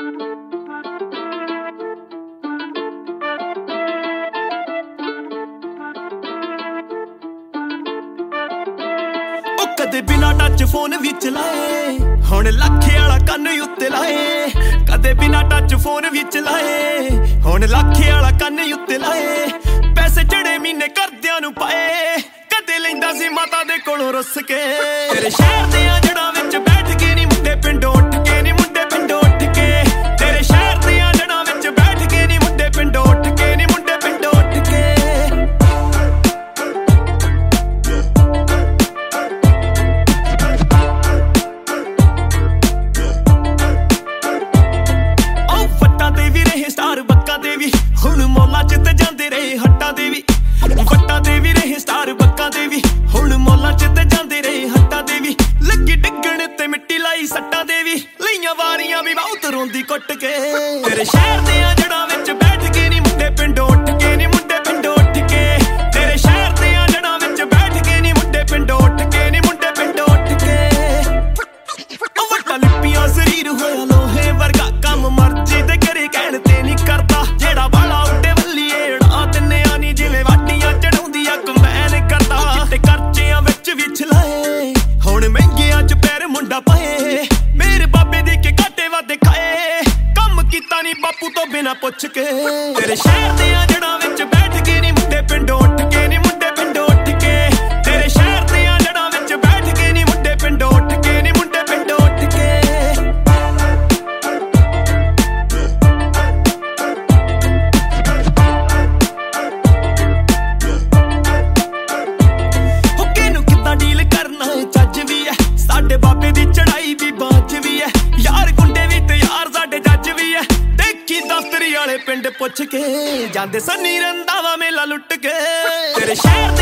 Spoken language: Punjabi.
कदे बिना टच फोन भी चलाए हुण लाखे वाला कन्न उत्ते लाए कदे बिना टच फोन भी चलाए हुण लाखे वाला कन्न उत्ते लाए पैसे चढ़े महीने करदियां नूं पाए कदे लैंदा सी माता दे कोलों रुस के तेरे शहर दे जड़ां विच बैठ के नी मुंडे पिंडों उठ के नी मुंडे पिंडों उठ के तेरे शहर दे जड़ां विच बैठ के नी मुंडे पिंडों उठ के नी मुंडे पिंडों उठ के ਹੁਣ ਮੌਲਾਂ ਚ ਤੇ ਜਾਂਦੇ ਰਹੇ ਹੱਟਾਂ ਦੇ ਵੀ ਵੱਟਾਂ ਦੇ ਵੀ ਰਹੇ ਸਟਾਰ ਬੱਕਾਂ ਦੇ ਵੀ ਹੁਣ ਮੌਲਾਂ ਚ ਤੇ ਜਾਂਦੇ ਰਹੇ ਹੱਟਾਂ ਦੇ ਵੀ ਲੱਗੀ ਡਿੱਗਣ ਤੇ ਮਿੱਟੀ ਲਾਈ ਸੱਟਾਂ ਦੇ ਵੀ ਲਈਆਂ ਵਾਰੀਆਂ ਵੀ ਬਹੁਤ ਰੋਂਦੀ ਕੁੱਟ ਕੇ ਤੇਰੇ ਸ਼ਹਿਰ ਦੇ ਜੜਾਂ ਵਿੱਚ ਬੈਠ ਕੇ ਨੀ ਮੁੰਡੇ ਪਿੰਡੋਂ ਉੱਠ ਕੇ ਨੀ ਮੁੰਡੇ ਪਿੰਡੋਂ ਉੱਠ ਕੇ ਤੇਰੇ ਸ਼ਹਿਰ ਦੇ ਜੜਾਂ ਵਿੱਚ ਬੈਠ ਕੇ ਨੀ ਮੁੰਡੇ ਪਿੰਡੋਂ ਉੱਠ ਕੇ ਨੀ ਮੁੰਡੇ ਪਿੰਡੋਂ ਉੱਠ ਕੇ ਉਹ ਵੱਟਾਂ ਲਿਪੀਆਂ ਸਰੀਰ ਹੋਇਆ ਲੋਹੇ ਵਰਗਾ ਕੰਮ ਮਰਜ਼ੀ ਤੇ ਕਰੇ ਕਹਿਣ ਤੇ ਨਹੀਂ ਕਰਦਾ ਜਿਹੜਾ ਵਾਲਾ ਉੱਡੇ ਵੱਲੀਏ ੜਾ ਤਿੰਨਿਆਂ ਨੀ ਜਿਵੇਂ ਵਾਟੀਆਂ ਚੜਾਉਂਦੀ ਆ ਕਮੈਨ ਕਰਦਾ ਤੇ ਕਰਚਿਆਂ ਵਿੱਚ ਵੀ ਛਲਾਏ ਹੁਣ ਮਹਿੰਗਿਆਂ ਚ ਪੈਰ ਮੁੰਡਾ ਪਾਏ ਮੇਰੇ ਬਾਬੇ ਦੀ ਕੇ ਘਾਟੇ ਵਾਦੇ ਖਾਏ ਕੰਮ ਕੀਤਾ ਨੀ ਬਾਪੂ ਤੋਂ ਬਿਨਾ ਪੁੱਛ ਕੇ ਤੇਰੇ ਸ਼ਹਿਰ ਦੇ ਜੜਾਂ ਵਿੱਚ ਬੈਠ ਕੇ ਨੀ ਮੁੰਡੇ ਪਿੰਡੋਂ ਉੱਠ ਕੇ ਨੀ ਮੁੰਡੇ ਪਿੰਡੋਂ ਉੱਠ ਕੇ ਤੇਰੇ ਸ਼ਹਿਰ ਦੇ ਜੜਾਂ ਵਿੱਚ ਬੈਠ ਕੇ ਨੀ ਮੁੰਡੇ ਪਿੰਡੋਂ ਉੱਠ ਕੇ ਨੀ ਮੁੰਡੇ ਪਿੰਡੋਂ ਉੱਠ ਕੇ ਸਾਡੇ ਬਾਬੇ ਦੀ ਚੜਾਈ ਵੀ ਬਾਜ ਵੀ ਐ ਯਾਰ ਗੁੰਡੇ ਵੀ ਤੇ ਯਾਰ ਸਾਡੇ ਜੱਜ ਵੀ ਐ ਦੇਖੀ ਦਫ਼ਤਰੀ ਵਾਲੇ ਪਿੰਡ ਪੁੱਛ ਕੇ ਜਾਂਦੇ ਸੰਨੀ ਰੰਦਾਵਾ ਮੇਲਾ ਲੁੱਟ ਕੇ ਤੇਰੇ ਸ਼ਹਿਰ